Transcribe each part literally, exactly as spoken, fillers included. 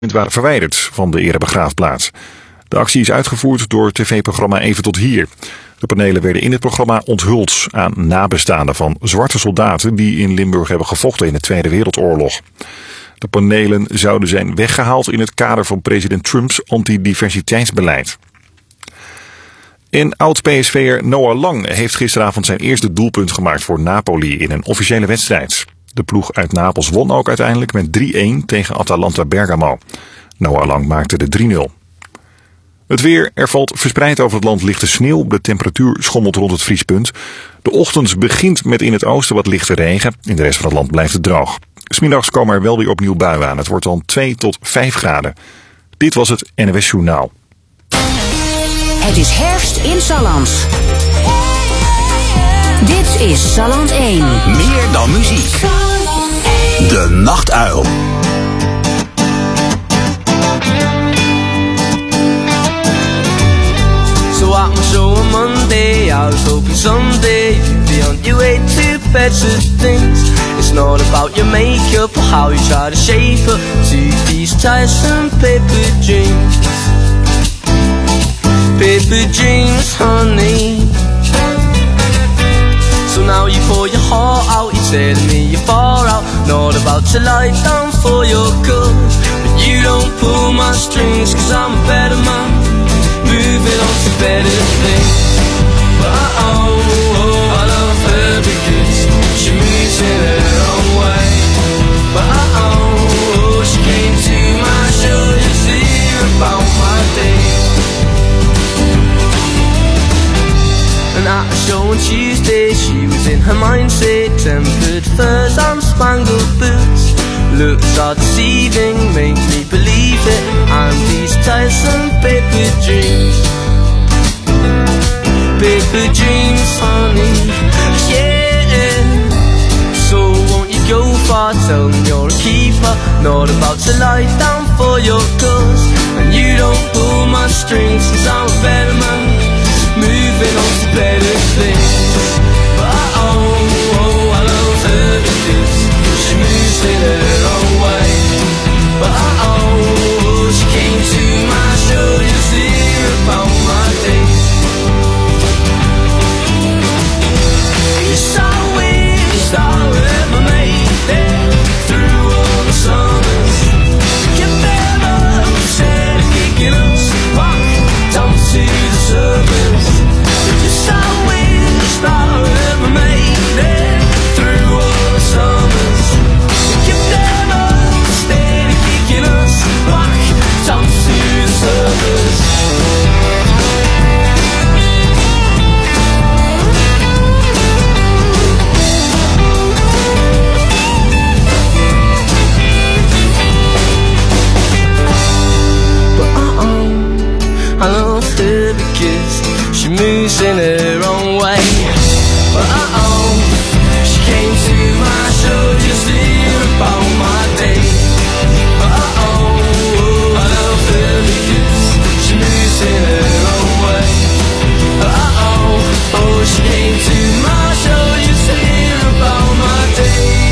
waren verwijderd van de erebegraafplaats. De actie is uitgevoerd door het tv-programma Even tot hier. De panelen werden in het programma onthuld aan nabestaanden van zwarte soldaten die in Limburg hebben gevochten in de Tweede Wereldoorlog. De panelen zouden zijn weggehaald in het kader van president Trumps antidiversiteitsbeleid. En oud-P S V'er Noah Lang heeft gisteravond zijn eerste doelpunt gemaakt voor Napoli in een officiële wedstrijd. De ploeg uit Napels won ook uiteindelijk met drie-een tegen Atalanta Bergamo. Noah Lang maakte de drie nul. Het weer, er valt verspreid over het land lichte sneeuw. De temperatuur schommelt rond het vriespunt. De ochtend begint met in het oosten wat lichte regen. In de rest van het land blijft het droog. 'S Middags komen er wel weer opnieuw buien aan. Het wordt dan twee tot vijf graden. Dit was het N O S Journaal. Het is herfst in Salland. Dit is Salland één. Meer dan muziek. De Nachtuil. So I can show on Monday, I was hoping someday you'd be on your way to better things. It's not about your makeup or how you try to shape up to these tiresome paper dreams. Paper dreams, honey. So now you pour your heart out, you're telling me you're far out. Not about to lie down for your cause, but you don't pull my strings, cause I'm a better man, moving on to better things. But oh, oh, I love her because she moves in her own way. But oh, oh, she came to my show to hear about my day. And at a show on Tuesday, she was in her mindset, tempered furs and spangled boots. Looks are deceiving, make me believe it, and these tiresome paper dreams. Paper dreams, honey, yeah. So won't you go far, tell me you're a keeper, not about to lie down for your cause. And you don't pull my strings, cause I'm a better man, moving on to better things. But oh, oh, I love her because she moves in her own way. But oh, she came to my show just to hear about my day. Yes, I wish I ever made it through all the summers. Get better, instead of kicking us back down to the surface. Yes, I wish I ever made it through all the summers. Get better, instead of kicking us back down to the surface. I love her because she moves in her own way. But uh-oh, she came to my show just to hear about my day. But uh-oh, I love her because she moves in her own way. But uh-oh, oh, she came to my show just to hear about my day.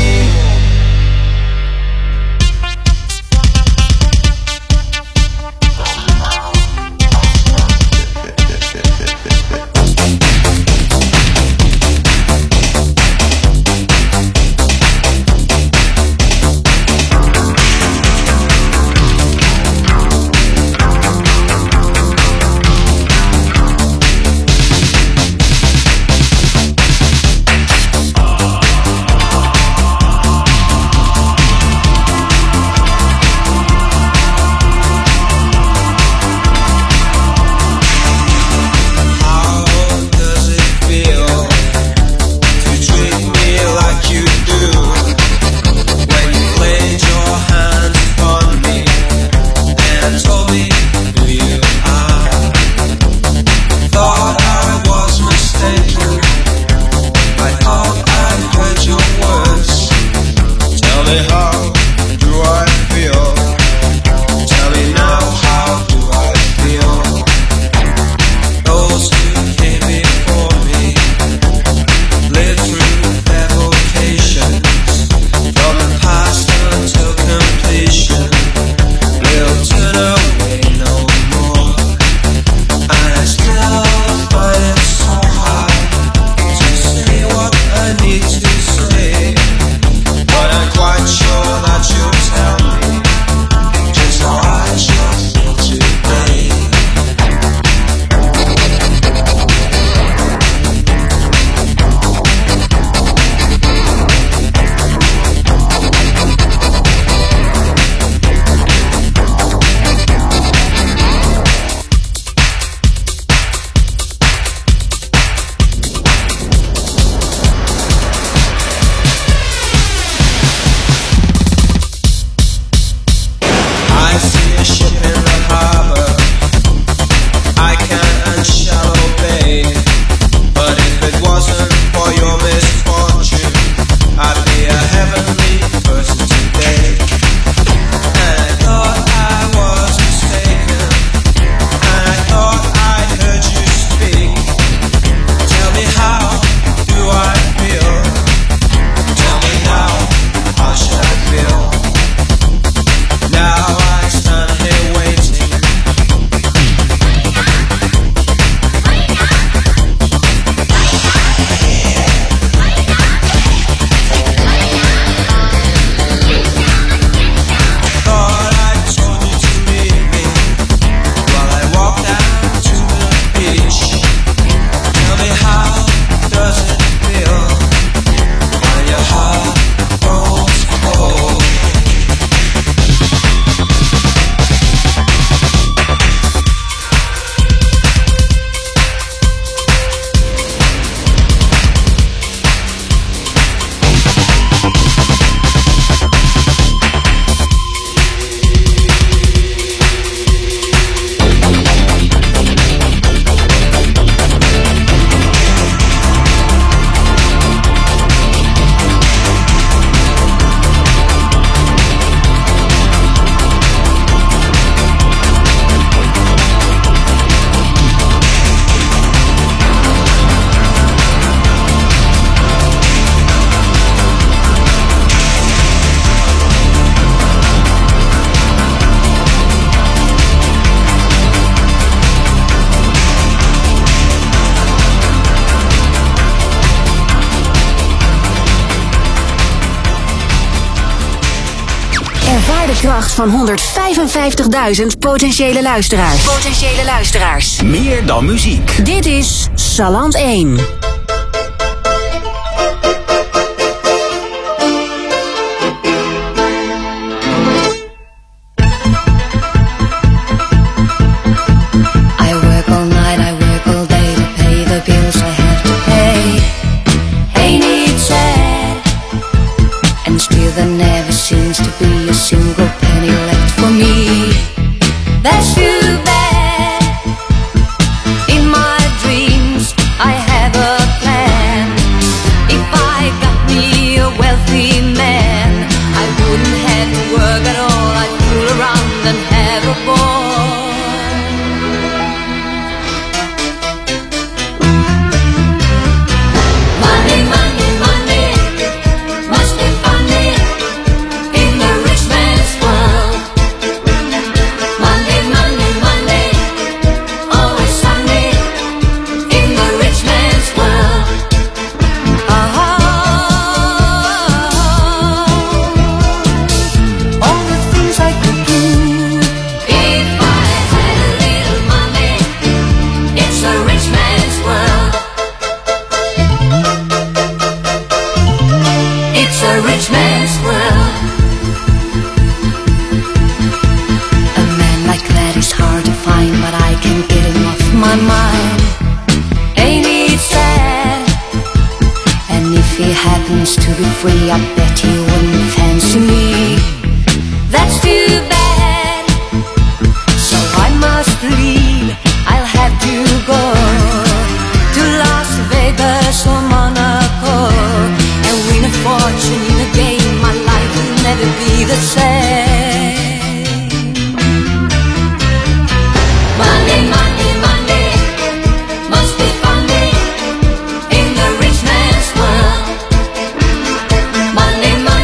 kracht van honderdvijfenvijftigduizend potentiële luisteraars. Potentiële luisteraars. Meer dan muziek. Dit is Salland één. There never seems to be a single penny left for me. That's too bad. In my dreams I have a plan. If I got me a wealthy man, I wouldn't have to work at all. I'd fool around and have a ball. Money, money, money must be funny. My mind, ain't it sad? And if he happens to be free, I bet he wouldn't fancy me. That's too bad. So I must leave. I'll have to go to Las Vegas or Monaco and win a fortune in a game. My life will never be the same. Money, money, money must be funny in the rich man's world. Money, money.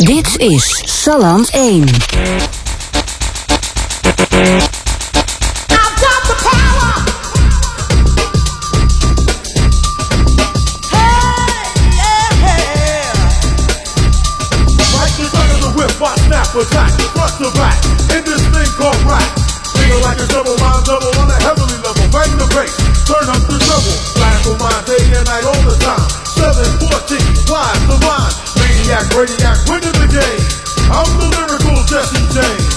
Dit is Salland één. Attack, front to back, in this thing called rap. Feeling like a double mind double on a heavenly level. Bang the bass, turn up the double. Blast for mine day and night all the time. seven fourteen, wise the mind. Maniac, radiac, winning the game. I'm the lyrical Jesse James.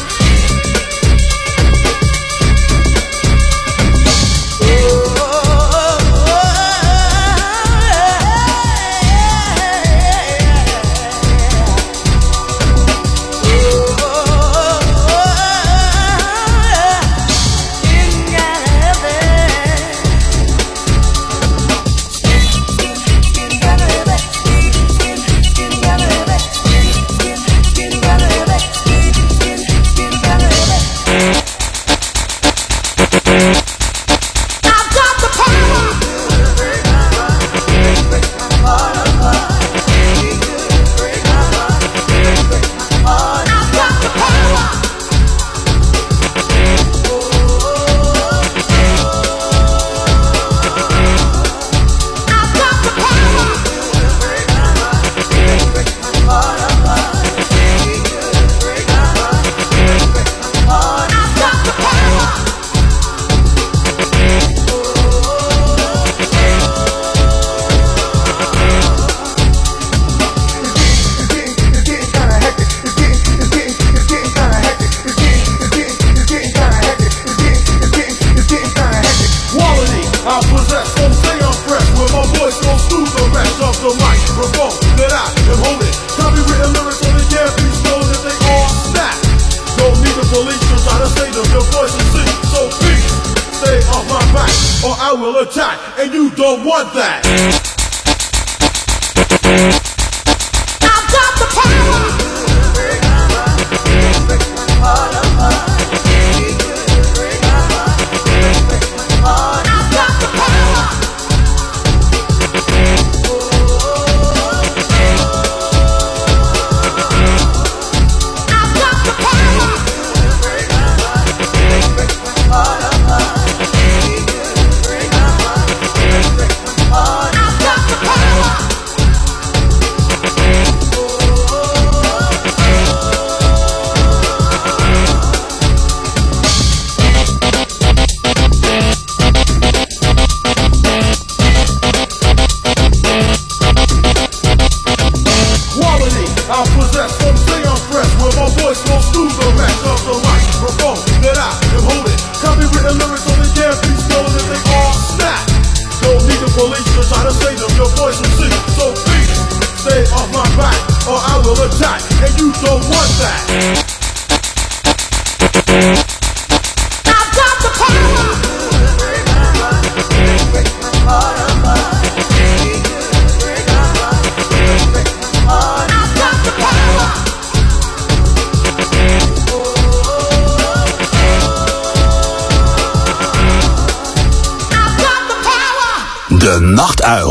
De Nachtuil.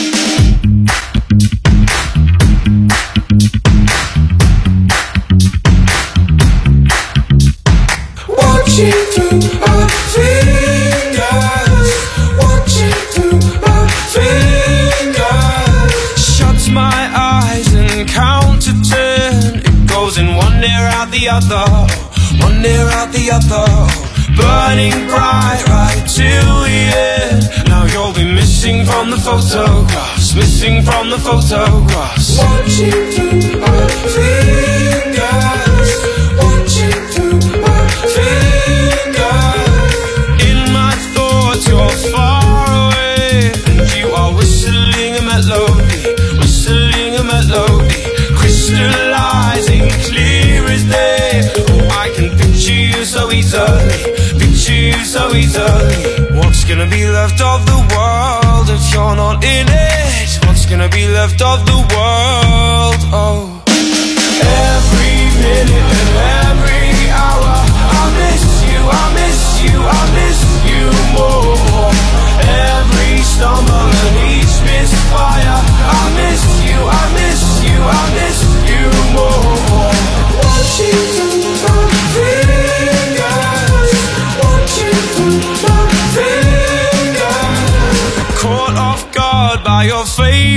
Watching through my fingers, watching through my fingers. Shut my eyes and count to ten. It goes in one ear out the other, one ear out the other. Burning bright right till the end. Now you'll be missing from the photographs, missing from the photographs. Watching through my fingers, watching through my fingers. In my thoughts you're far away, and you are whistling a melody, whistling a melody, crystallizing clear as day. Oh, I can picture you so easily, picture you so easily. What's gonna be left of the world if you're not in it? What's gonna be left of the world? Oh, every minute and every hour I miss you, I miss you, I miss you more. Every stumble and each misfire I miss you, I miss you, I miss you more.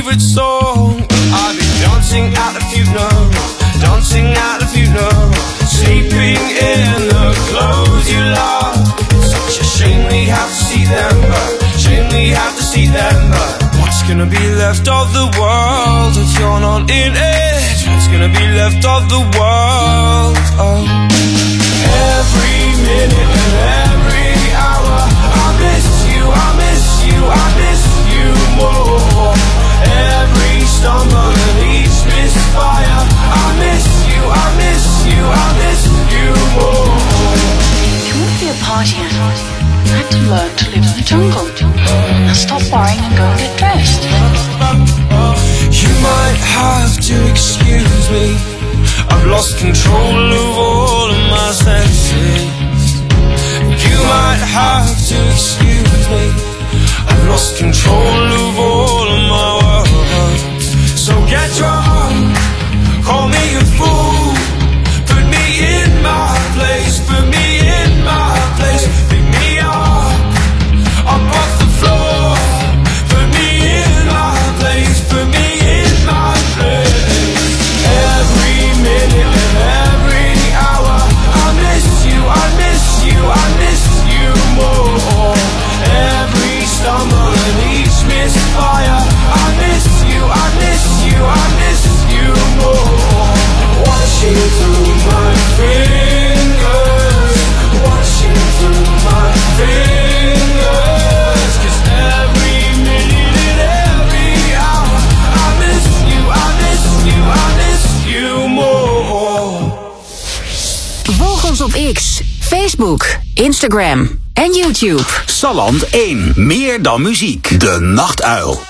favorite song. I've been dancing at the funeral, dancing at the funeral, sleeping in the clothes you love. Such a shame we have to see them, but shame we have to see them, but what's gonna be left of the world if you're not in it? What's gonna be left of the world? Oh. Every minute and every hour, I miss you, I miss you, I miss you more. Every stumble and each misfire, I miss you, I miss you, I miss you more. You won't be a party animal. I had to learn to live in the jungle. Now stop worrying and go and get dressed. You might have to excuse me, I've lost control of all of my senses. You might have to excuse me, I've lost control of all of my words. So get drunk, call me a fool, put me in my place, put me in my place, pick me up, up off the floor, put me in my place, put me in my place. Every minute and every hour, I miss you, I miss you, I miss you more. Every stumble and each misfire, I miss you, I miss you, I miss you more. Watching through my fingers, watching through my fingers, 'cause every minute and every hour, I miss you, I miss you, I miss you more. Volg ons op X, Facebook, Instagram en YouTube. Salland één. Meer dan muziek. De Nachtuil.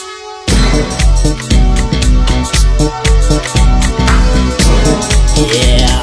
Yeah.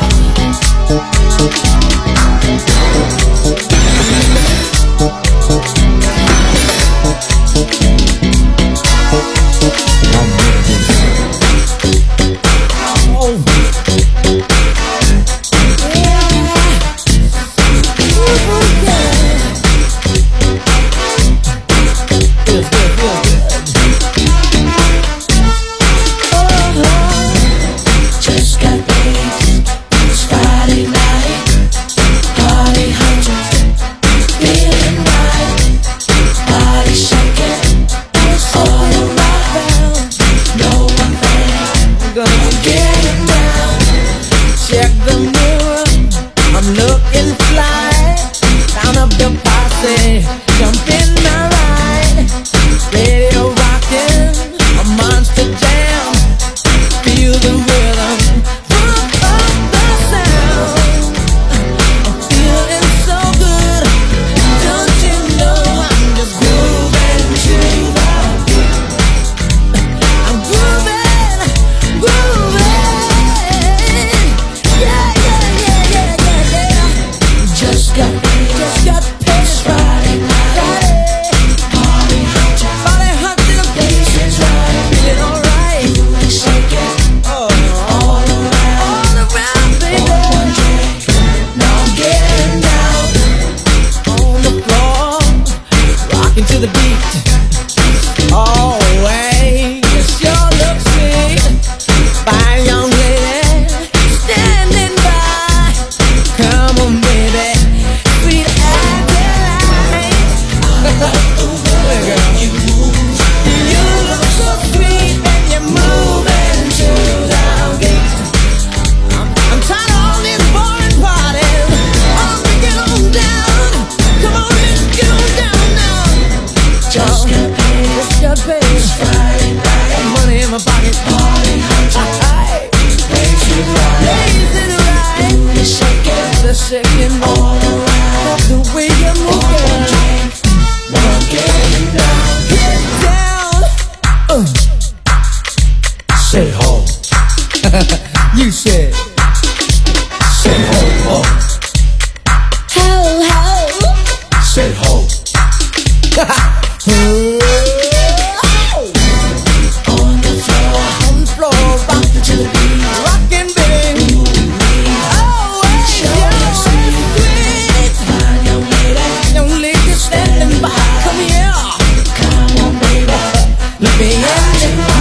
Let me in.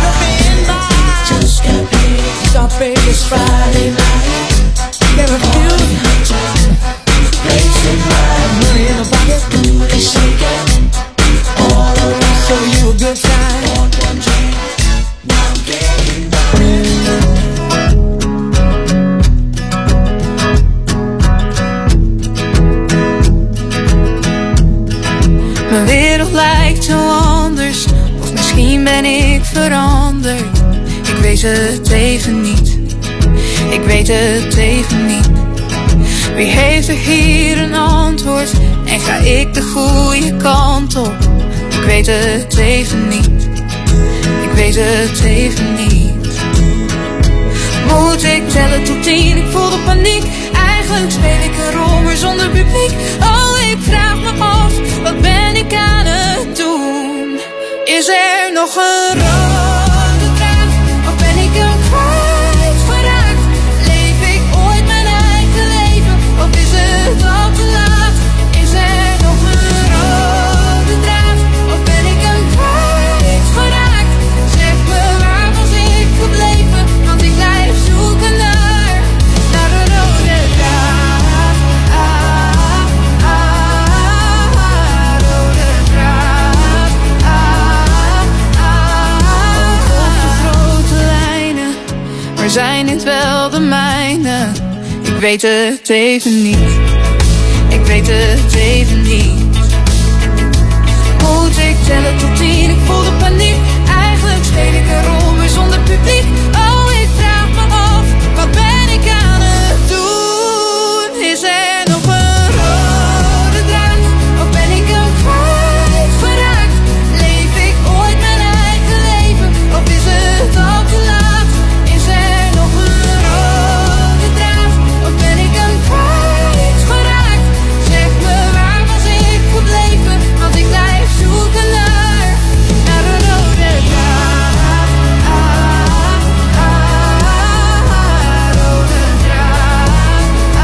het even niet. Ik weet het even niet. Wie heeft er hier een antwoord? En ga ik de goede kant op? Ik weet het even niet. Ik weet het even niet. Moet ik tellen tot tien? Ik voel de paniek. Eigenlijk speel ik een rol, maar zonder publiek. Oh, ik vraag me af, wat ben ik aan het doen? Is er nog een rode draad? Of ben ik hem kwijtgeraakt? Leef ik ooit mijn eigen leven? Of is het al te laat? Is er nog een rode draad? Of ben ik hem kwijtgeraakt? Zeg me, waar was ik gebleven? Want ik blijf zoeken naar, naar een rode draad. Ah, ah, ah, rode draad. Ah, ah, ah. De grote lijnen, maar zijn dit wel de mijne? Ik weet het even niet. Ik weet het even niet. Moet ik tellen tot tien? Ik voel de paniek. Eigenlijk speel ik een rol, maar zonder publiek. Oh, ik vraag me af, wat ben ik aan het doen? Is er nog een rode draad? Of ben ik hem kwijtgeraakt? Leef ik ooit mijn eigen leven? Of is het al te laat? Is er nog een rode draad? Of ben ik hem kwijtgeraakt? Zeg me, waar was ik gebleven? Want ik blijf zoeken naar, naar een rode draad. Ah, ah, ah, rode draad. Ah,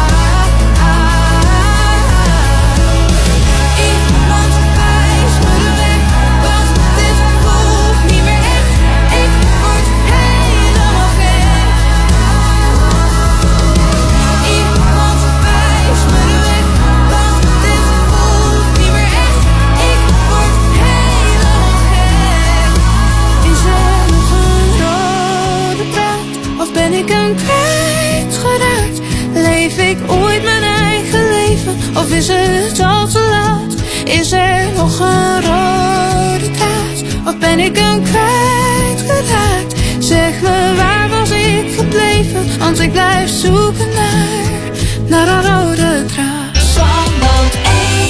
ah. Iemand wijst me de weg, want dit voelt niet meer echt. Ik word helemaal gek. Iemand wijst me de weg, want dit voelt niet meer echt. Ik word helemaal gek. Is er nog een rode draad? Of ben ik hem kwijtgeraakt? Leef ik ooit mijn eigen leven? Of is het al te laat? Is er nog een rode draad? Of ben ik hem kwijtgeraakt? Zeg me, waar was ik gebleven? Want ik blijf zoeken naar, naar een rode draad. Zandvoort één.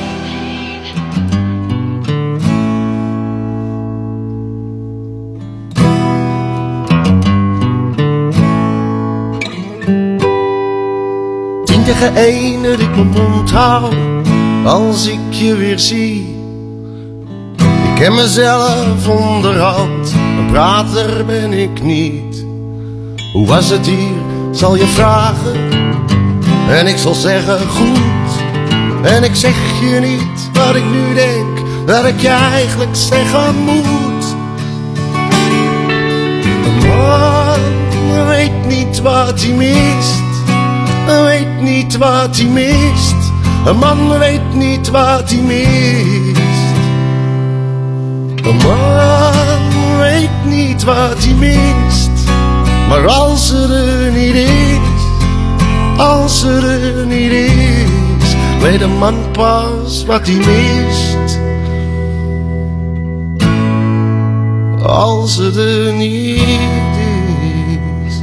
Tien tegen één dat ik mijn mond hou als ik je weer zie. Ik ken mezelf onderhand, een prater ben ik niet. Hoe was het hier, zal je vragen, en ik zal zeggen goed. En ik zeg je niet wat ik nu denk, dat ik je eigenlijk zeggen moet. Een man weet niet wat hij mist, weet niet wat hij mist. Een man weet niet wat hij mist. Een man weet niet wat hij mist. Maar als er er niet is, als er er niet is, weet een man pas wat hij mist. Als er er niet is.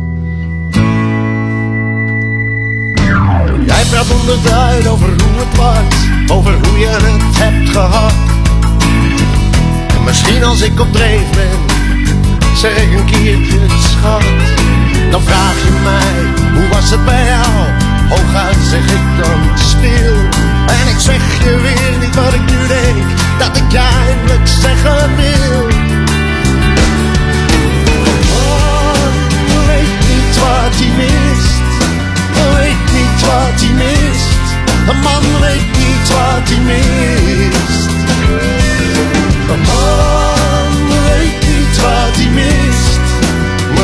Jij praat onderduid over hoe het was, over hoe je het hebt gehad. En misschien als ik op dreef ben, zeg ik een keertje schat. Dan vraag je mij, hoe was het bij jou? Hooguit zeg ik dan stil. En ik zeg je weer niet wat ik nu denk, dat ik je eindelijk zeggen wil. Oh, weet niet wat hij mist, weet niet wat hij mist. Een man weet niet wat hij mist. Een man weet niet wat hij mist,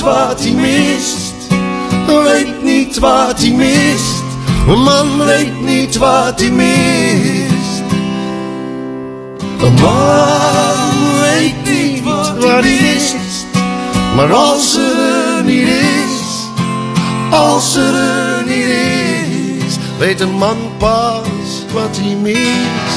wat hij mist. Weet niet wat hij mist. Een man weet niet wat hij mist. Een man weet niet wat hij mist. Maar als er niet is, als er niet is, weet een man pas wat hij mist.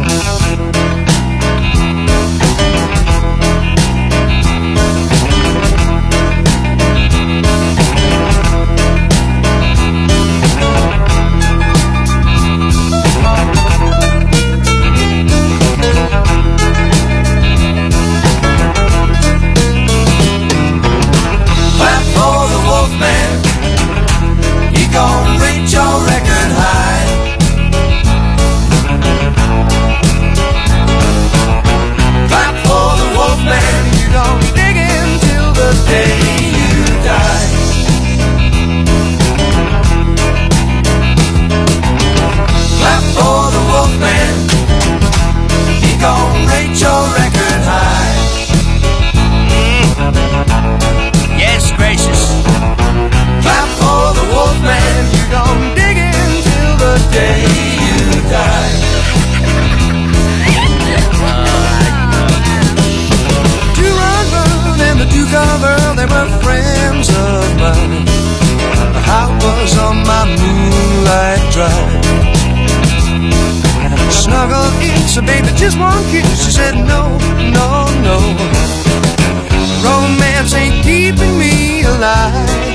Gonna reach your record high. Clap for the Wolfman. You don't dig in till the day you die. Clap for the Wolfman. He gonna reach your record high. Yes, gracious. Clap for the Wolfman. You gon' dig in till the day you die. Two Run Run and the Duke-of Earl, they were friends of mine. I was on my moonlight drive. Snuggled in, so baby, just one kiss. She said no, no, no. Romance ain't keeping me alive.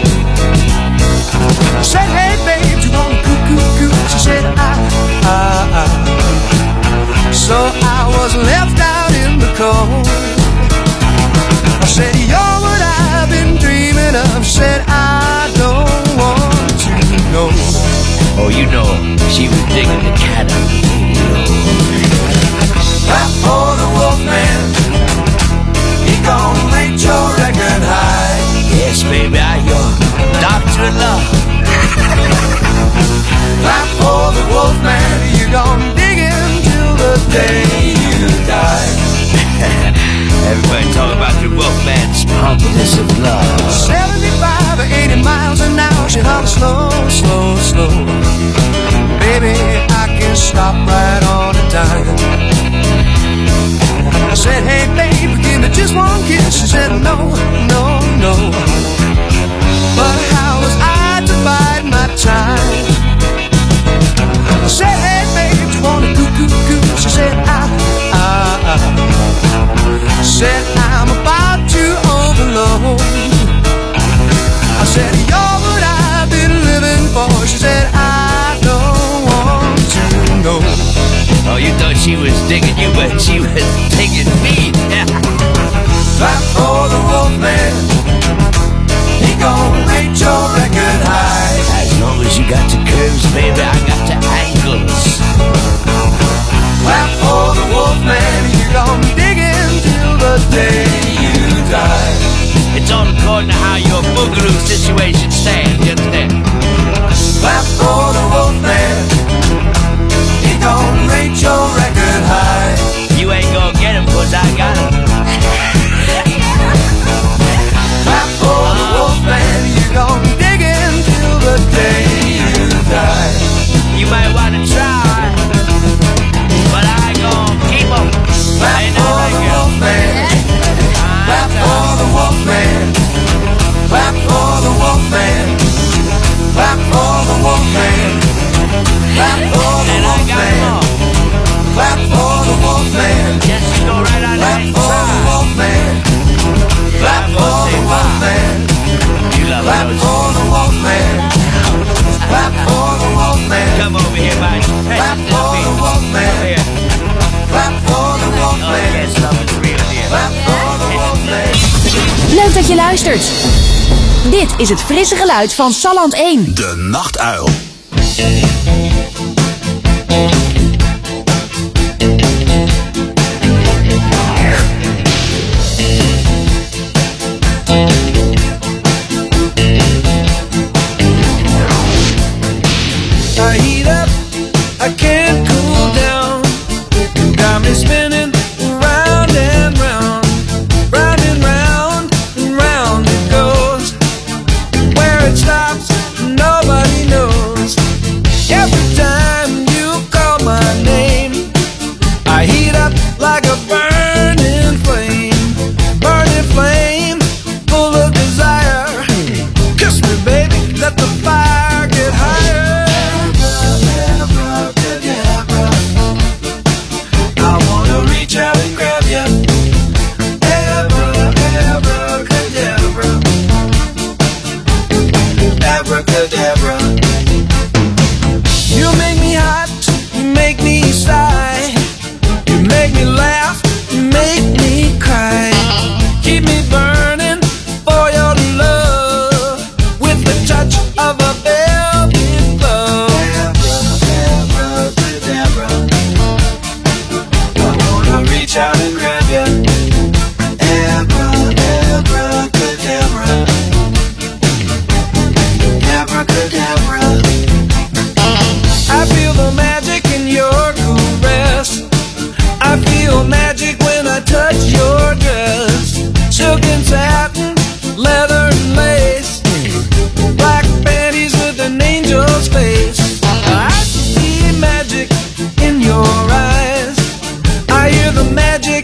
I said, hey babe, you wanna coo coo coo? She said, I, I, I. So I was left out in the cold. I said, you're what I've been dreaming of. She said, I don't want to know. Oh, you know, she was digging the cat on the radio. Clap for the Wolfman. He gon' reach your record high. Yes, baby, I your doctor of love. Clap for the Wolfman. You gon' dig in till the day you die. Everybody talk about the Wolfman's promptness of love. seventy-five or eighty miles an hour. She holler slow, slow, slow. Baby, I can stop right on a dime. I said, hey babe, give me just one kiss. She said, no, no, no. But how was I to bide my time? I said, hey babe, do you wanna coo coo coo? She said, I, I, I. Said, I'm about to overload. I said, you're what I've been living for. She said, I don't want to know. Oh, you thought she was digging you, but she was digging me. Clap for the Wolfman. He gon' reach your record high. As long as you got the curves, baby, I got the angles. Clap for the Wolfman. You gon' dig in till the day you die. It's all according to how your boogaloo situation stands, you understand? Clap for the Wolfman. He gon' reach your record high. You ain't gonna get him, cause I got him. Clap for the Wolfman. You gon' dig in till the day you die. You might wanna try, but I gon' keep him. Clap for the Wolfman. Clap for the Wolfman. Clap for the Wolfman. Clap for the Wolfman. Clap for the Wolfman. Clap for the Wolfman. Just go right on Clap ahead. for the Wolfman. Clap for the Wolfman. You love Clap those. for the Wolfman. Clap for the Wolfman. Come over here, man. Hey, Clap this for beat. the Wolfman. Over here. Clap for the Oh, Wolfman. yes, love is real here. Clap for the Wolfman. Leuk dat je luistert. Dit is het frisse geluid van Salland één. De Nachtuil. I heat up, I can't cool down. Got me spinning round and round, round and round and round it goes. reach out and grab ya. Abra, abracadabra. Abracadabra. I feel the magic in your caress. I feel magic when I touch your dress. Silk and satin, leather and lace, black panties with an angel's face. I see magic in your eyes. I hear the magic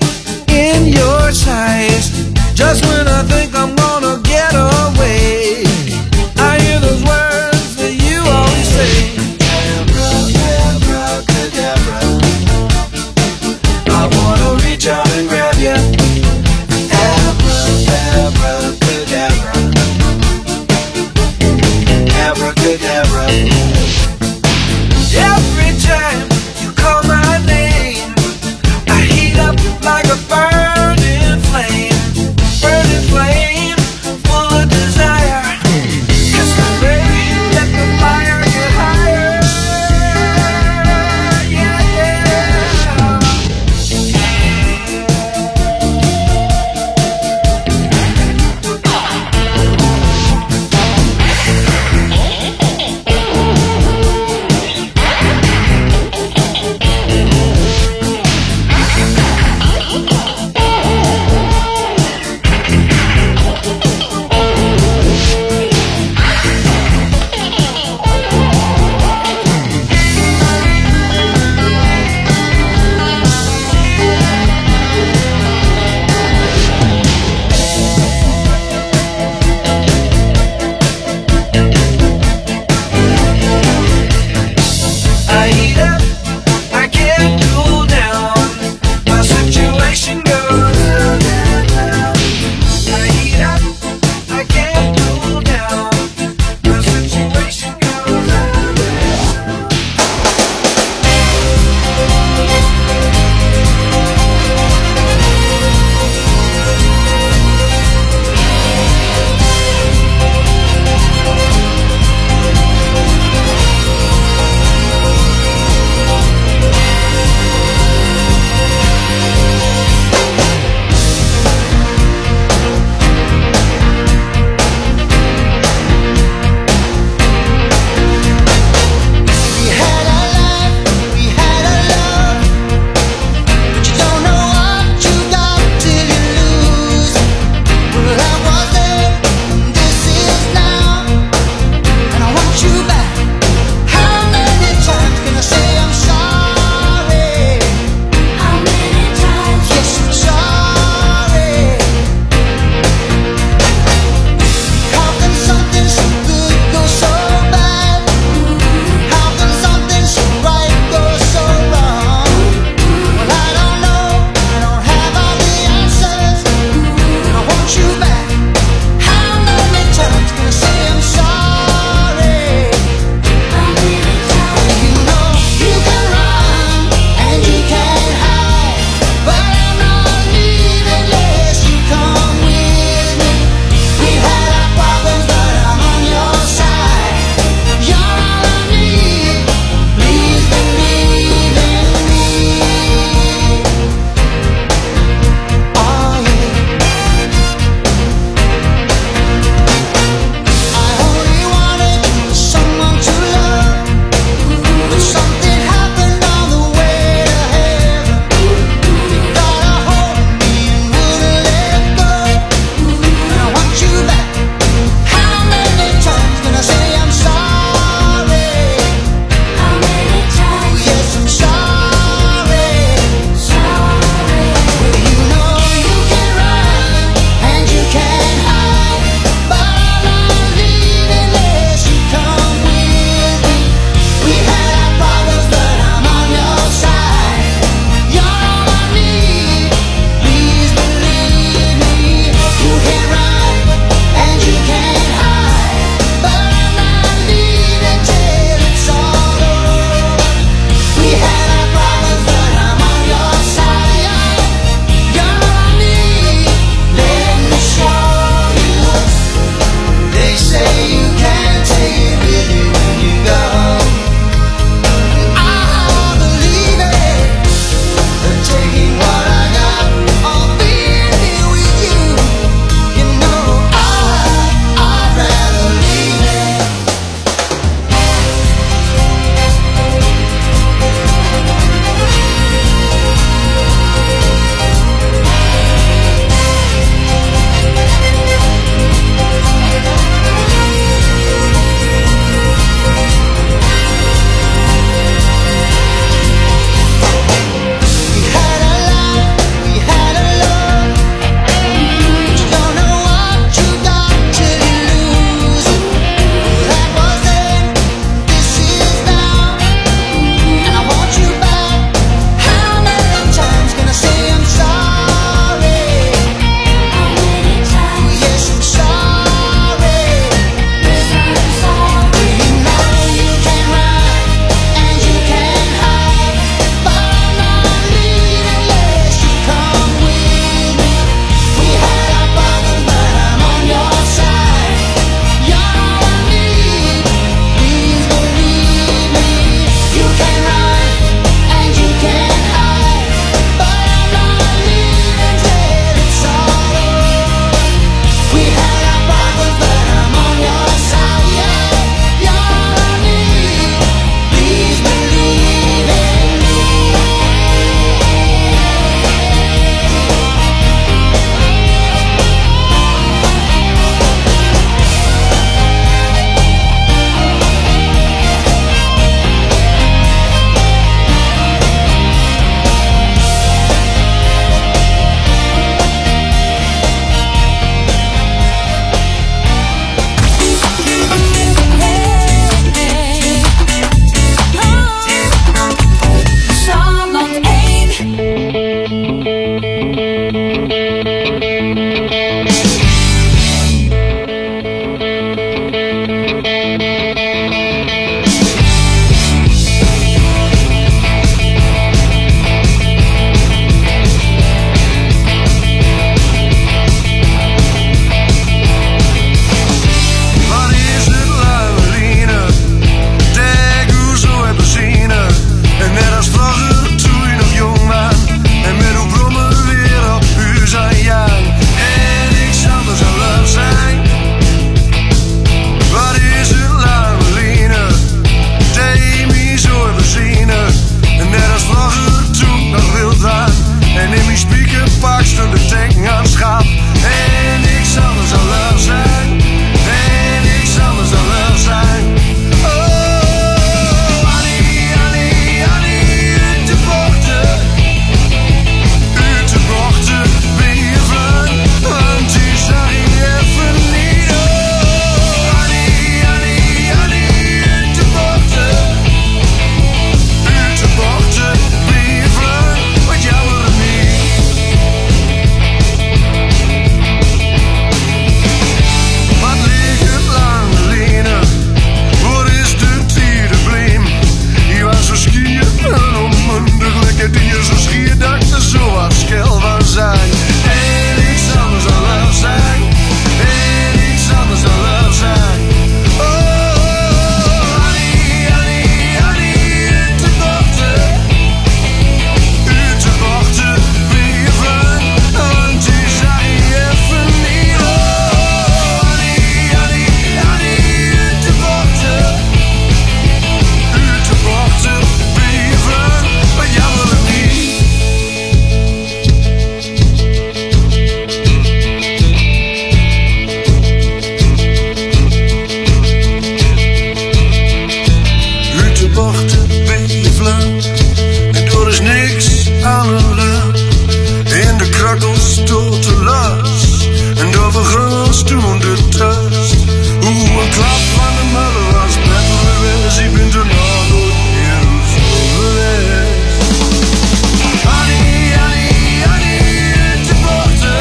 allerlei. In de krakkels tot de last. En overigens toen de test. Hoe een klap van de muller was beter geweest. Ik ben er nog nooit meer zo geweest. Annie, Annie, Annie, te wachten.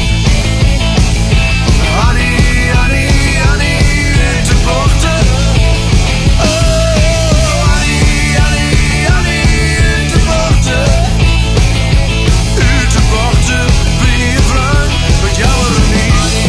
Annie, Annie, Annie, te wachten. Oh, Annie, Annie, Annie, te wachten. U te wachten, ben je vrij, met jou er niet.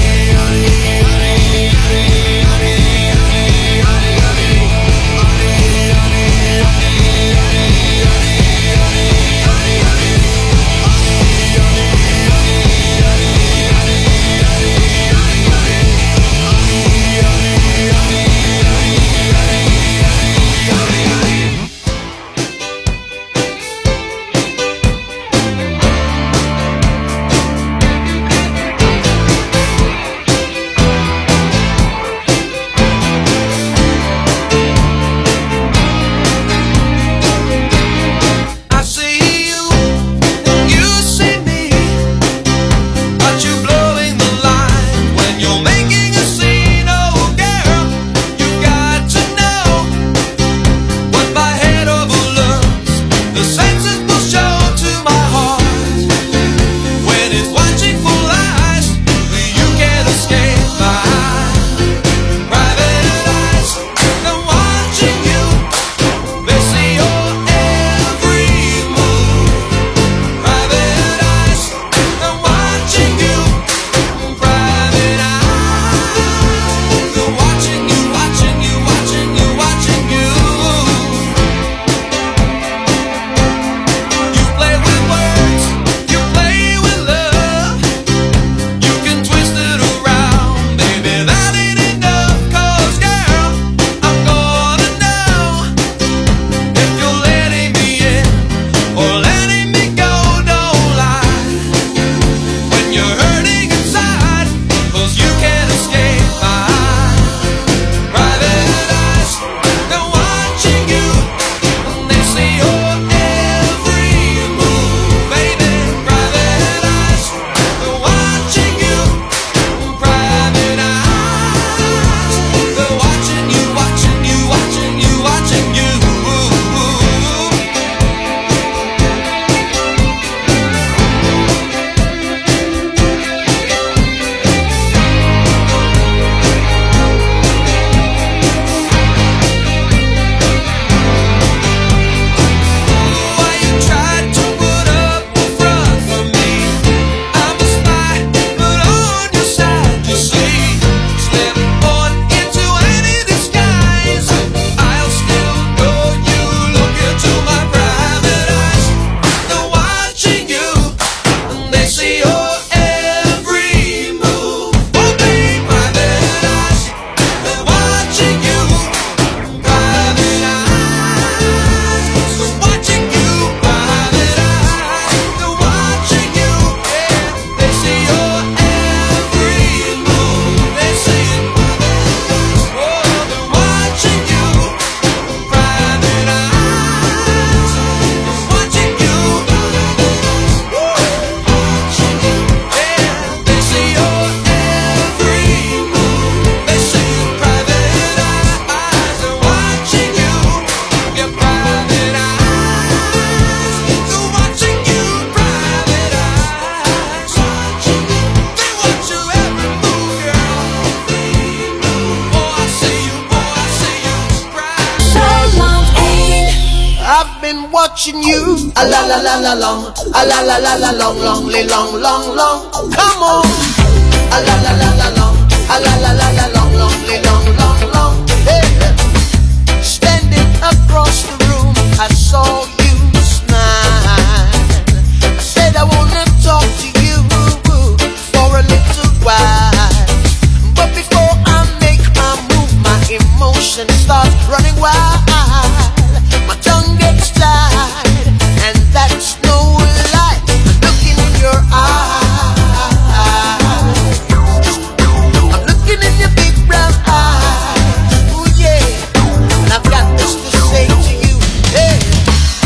Watching you, a la la la la long, a la la la la long, long, long, long, long. Come on, a la la la la long, a la la la la long, long, long, long, long. Hey, standing across the room, I saw you smile. I said I wanna talk to you for a little while, but before I make my move, my emotions start running wild. My tongue gets tied, and that's no lie. Looking in your eyes, I'm looking in your big brown eyes. Oh yeah, and I've got this to say to you. Hey,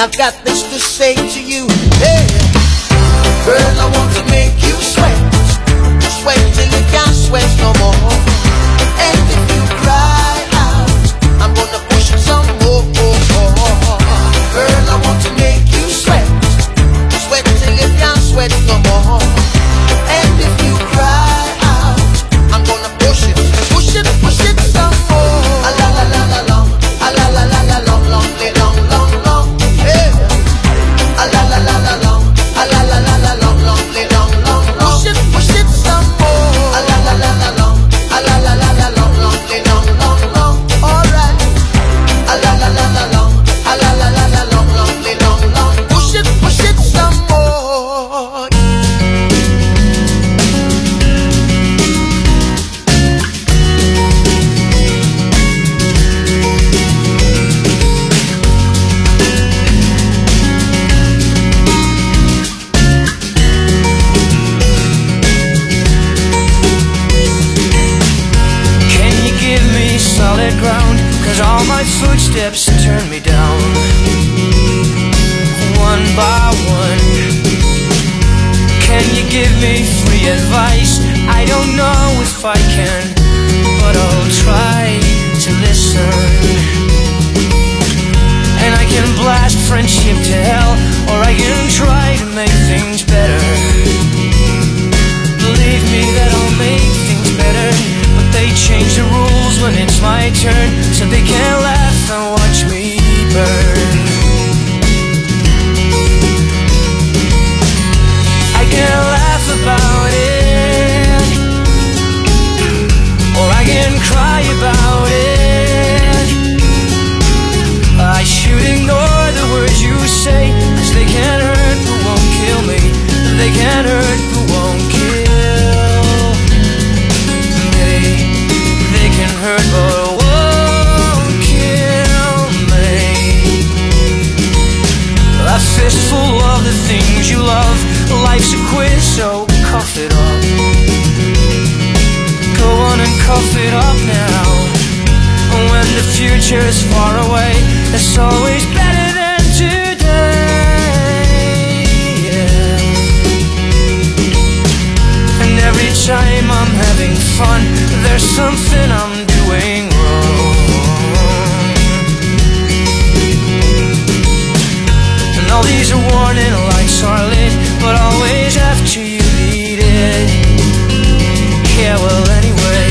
I've got this to say to you. Hey, girl, I want to make you sweat, sweat till you can't sweat no more. And if you cry out, I'm gonna push it some more. Girl, I want to make you sweat, sweat till you can't sweat no more. And if you cry out, I'm gonna push it, push it, push it some more. A la la la la long, a la la la la long, long, long, long, long. Hey, a la la la la long, a la la la la long, long, long, long, long. Push it, push it some more. A la la la la long, a la la la la long, long, long, long, long. Alright. A la la la la long, a la la la la long, long, long, long. Push it, push it some more. Solid ground, cause all my footsteps turn me down. One by one. Can you give me free advice? I don't know if I can, but I'll try to listen. And I can blast friendship to hell, or I can try to make things better. Believe me that I'll make things better. They change the rules when it's my turn, so they can laugh and watch me burn. I can laugh about it, or I can cry about it. I should ignore the words you say, cause they can't hurt but won't kill me. They can't hurt but won't kill. Hurt but won't kill me. A fistful of the things you love. Life's a quiz, so cough it up. Go on and cough it up now. When the future's far away, it's always better than today. Yeah. And every time I'm having fun, there's something I'm doing wrong. And all these warning lights are lit, but always after you need it. Yeah, well anyway,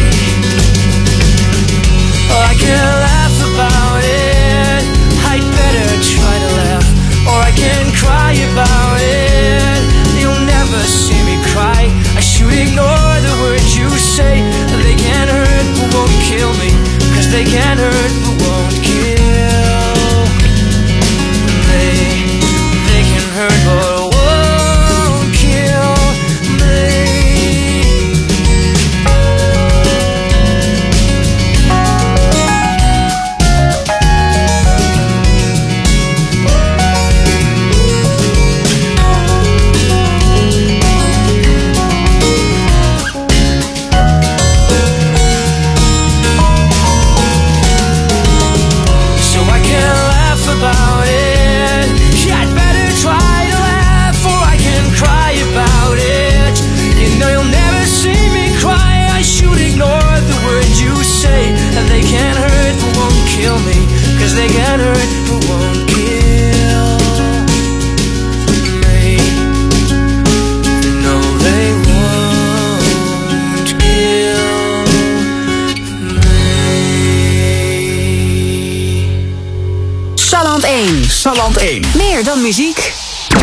I can laugh about it. I'd better try to laugh, or I can cry about it. You'll never see me cry. I should ignore the words you say. They can't hurt but won't kill me, cause they can't hurt but won't kill. They, they can hurt but won't kill me. Cause they can't hurt but won't kill me. No, they won't kill me. Salland één. Salland één. Meer dan muziek.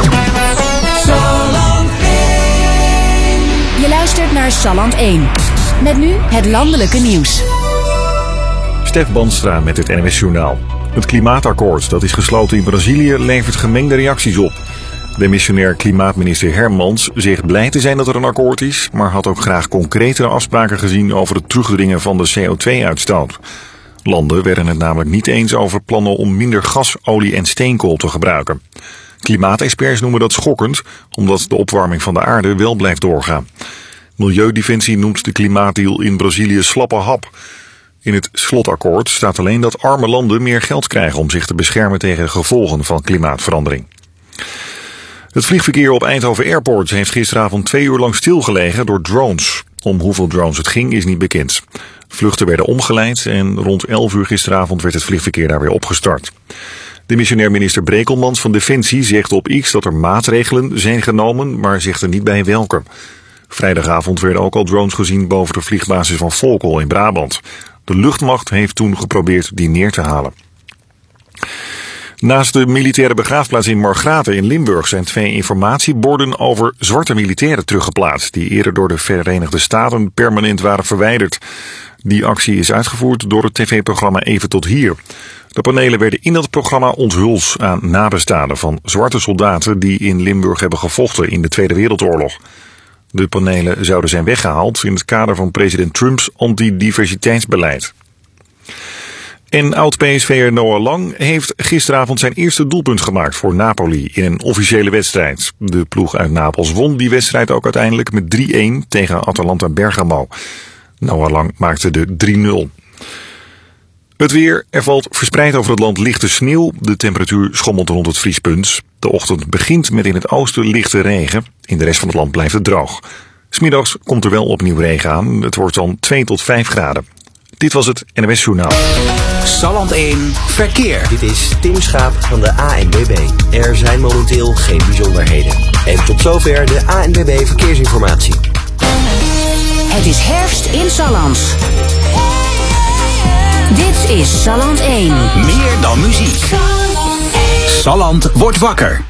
Salland één. Je luistert naar Salland één. Met nu het landelijke nieuws. Stef Banstra met het N O S-journaal. Het klimaatakkoord dat is gesloten in Brazilië levert gemengde reacties op. Demissionair klimaatminister Hermans zegt blij te zijn dat er een akkoord is, maar had ook graag concretere afspraken gezien over het terugdringen van de C O twee uitstoot. Landen werden het namelijk niet eens over plannen om minder gas, olie en steenkool te gebruiken. Klimaatexperts noemen dat schokkend, omdat de opwarming van de aarde wel blijft doorgaan. Milieudefensie noemt de klimaatdeal in Brazilië slappe hap. In het slotakkoord staat alleen dat arme landen meer geld krijgen om zich te beschermen tegen de gevolgen van klimaatverandering. Het vliegverkeer op Eindhoven Airport heeft gisteravond twee uur lang stilgelegen door drones. Om hoeveel drones het ging is niet bekend. Vluchten werden omgeleid en rond elf uur gisteravond werd het vliegverkeer daar weer opgestart. De missionair minister Brekelmans van Defensie zegt op X dat er maatregelen zijn genomen, maar zegt er niet bij welke. Vrijdagavond werden ook al drones gezien boven de vliegbasis van Volkel in Brabant. De luchtmacht heeft toen geprobeerd die neer te halen. Naast de militaire begraafplaats in Margraten in Limburg zijn twee informatieborden over zwarte militairen teruggeplaatst, die eerder door de Verenigde Staten permanent waren verwijderd. Die actie is uitgevoerd door het tv-programma Even tot hier. De panelen werden in dat programma onthuld aan nabestaanden van zwarte soldaten die in Limburg hebben gevochten in de Tweede Wereldoorlog. De panelen zouden zijn weggehaald in het kader van president Trumps antidiversiteitsbeleid. En oud-P S V'er Noah Lang heeft gisteravond zijn eerste doelpunt gemaakt voor Napoli in een officiële wedstrijd. De ploeg uit Napels won die wedstrijd ook uiteindelijk met drie-een tegen Atalanta Bergamo. Noah Lang maakte de drie nul. Het weer, er valt verspreid over het land lichte sneeuw. De temperatuur schommelt rond het vriespunt. De ochtend begint met in het oosten lichte regen. In de rest van het land blijft het droog. 'S Middags komt er wel opnieuw regen aan. Het wordt dan twee tot vijf graden. Dit was het N O S Journaal. Salland één Verkeer. Dit is Tim Schaap van de A N B B. Er zijn momenteel geen bijzonderheden. En tot zover de A N B B Verkeersinformatie. Het is herfst in Salland. Dit is Salland één. Meer dan muziek. Salland wordt wakker.